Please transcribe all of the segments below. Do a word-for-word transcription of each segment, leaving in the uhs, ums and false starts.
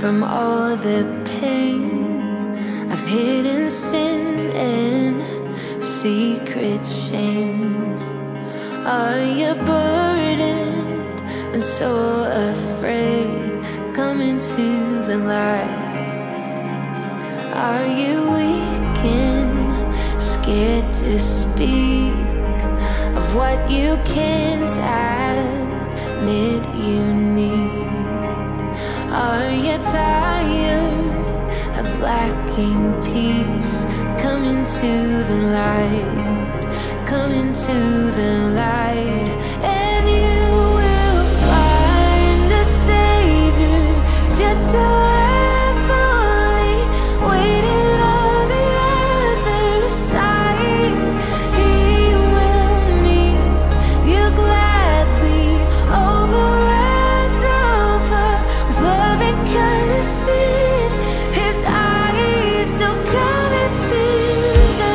from all the pain of hidden sin and secret shame. Are you burdened and so afraid? Come into the light. Are you weak and scared to speak of what you can't admit you need? Are you tired of lacking peace? Come into the light. Come into the light, and you will find a Savior, gentle and holy, waiting on the other side. He will meet you gladly, over and over, with love and kindness in His eyes. So come into the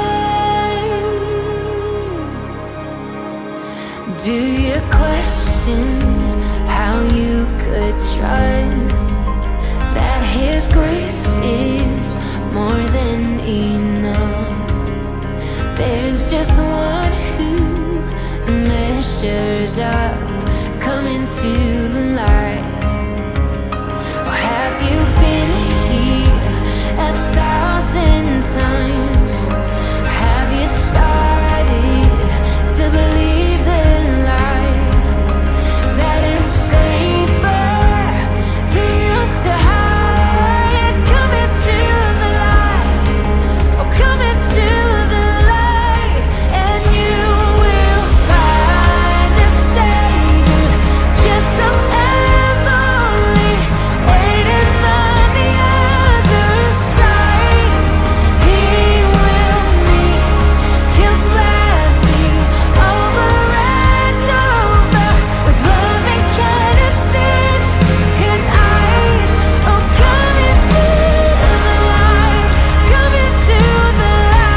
light. Do you question how you could trust that His grace is more than enough? There's just one who measures up. Come into the light. Or have you been here a thousand times? Have you started to believe the lie that it's safer for you to hide? Come into the light. Oh, come into the light, and you will find a Savior, gentle and lonely, waiting on the other side. He will meet you gladly, over and over, with love and kindness in His eyes. Oh, come into the light. Come into the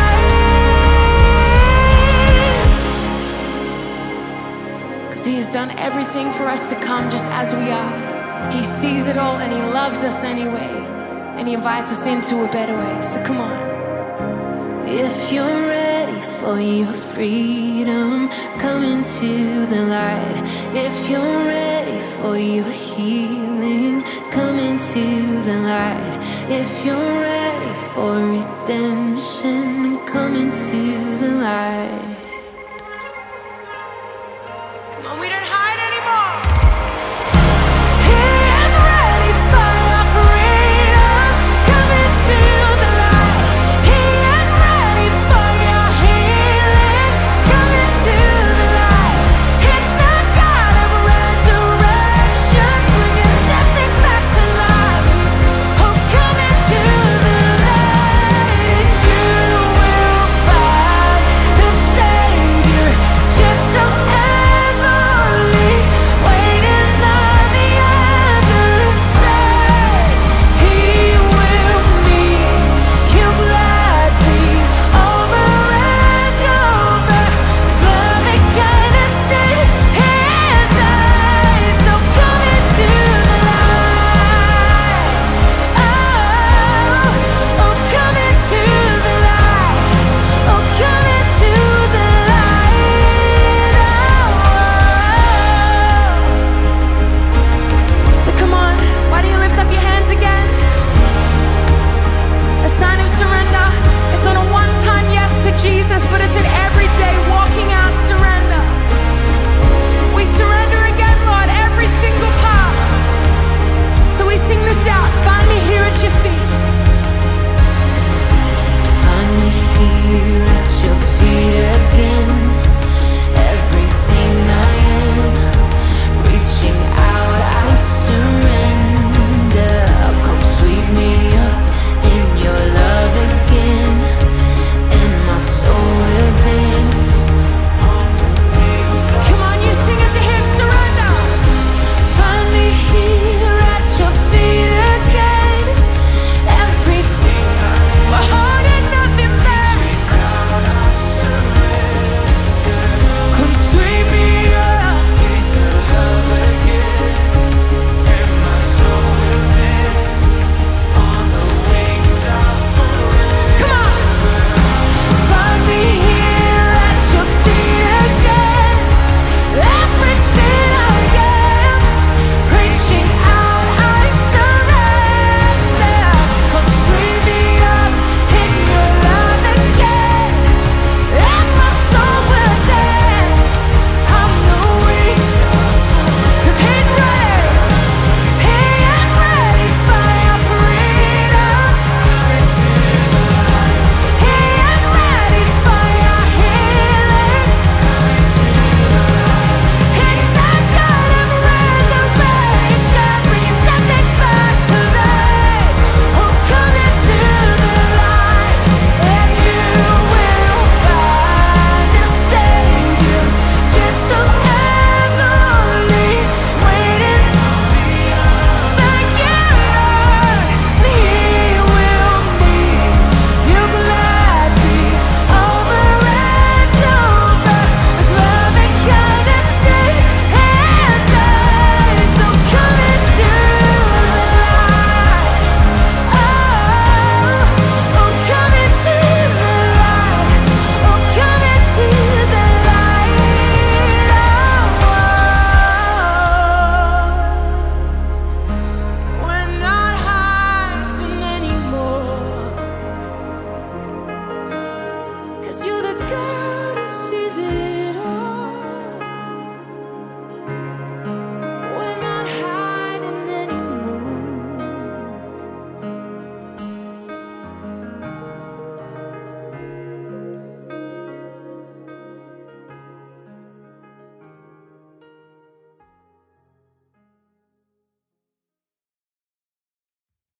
light. 'Cause He has done everything for us to come just as we are. He sees it all and He loves us anyway. And He invites us into a better way. So come on. If you're ready for your freedom, come into the light. If you're ready for your healing, come into the light. If you're ready for redemption, come into the light.